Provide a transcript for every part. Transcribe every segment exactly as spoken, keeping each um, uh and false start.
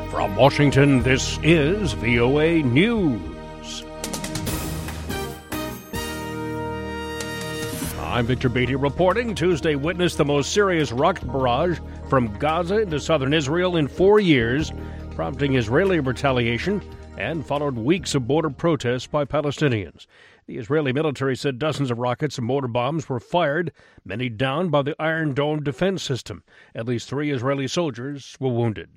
From Washington, this is V O A News. I'm Victor Beatty reporting. Tuesday witnessed the most serious rocket barrage from Gaza into southern Israel in four years, prompting Israeli retaliation and followed weeks of border protests by Palestinians. The Israeli military said dozens of rockets and mortar bombs were fired, many downed by the Iron Dome defense system. At least three Israeli soldiers were wounded.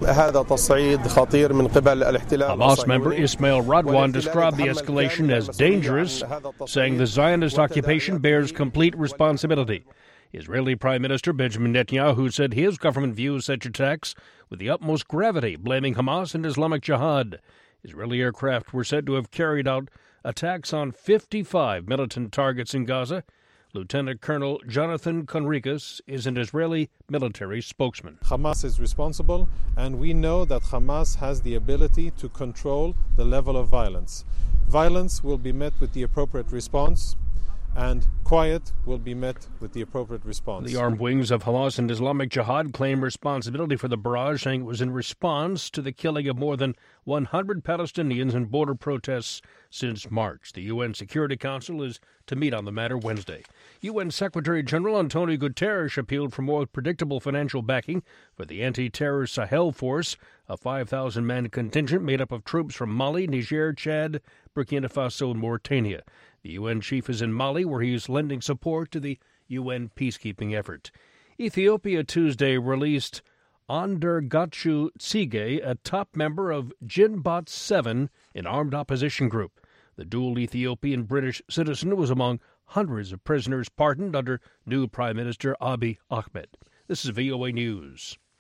Hamas member Ismail Radwan described the escalation as dangerous, saying the Zionist occupation bears complete responsibility. Israeli Prime Minister Benjamin Netanyahu said his government views such attacks with the utmost gravity, blaming Hamas and Islamic Jihad. Israeli aircraft were said to have carried out attacks on fifty-five militant targets in Gaza. Lieutenant Colonel Jonathan Conricus is an Israeli military spokesman. Hamas is responsible, and we know that Hamas has the ability to control the level of violence. Violence will be met with the appropriate response, and quiet will be met with the appropriate response. The armed wings of Hamas and Islamic Jihad claim responsibility for the barrage, saying it was in response to the killing of more than one hundred Palestinians in border protests since March. The U N Security Council is to meet on the matter Wednesday. U N Secretary General Antonio Guterres appealed for more predictable financial backing for the anti-terror Sahel Force, a five thousand man contingent made up of troops from Mali, Niger, Chad, Burkina Faso, and Mauritania. The U N chief is in Mali, where he is lending support to the U N peacekeeping effort. Ethiopia Tuesday released Andargachu Tsige, a top member of Jinbot seven, an armed opposition group. The dual Ethiopian-British citizen was among hundreds of prisoners pardoned under new Prime Minister Abiy Ahmed. This is V O A News.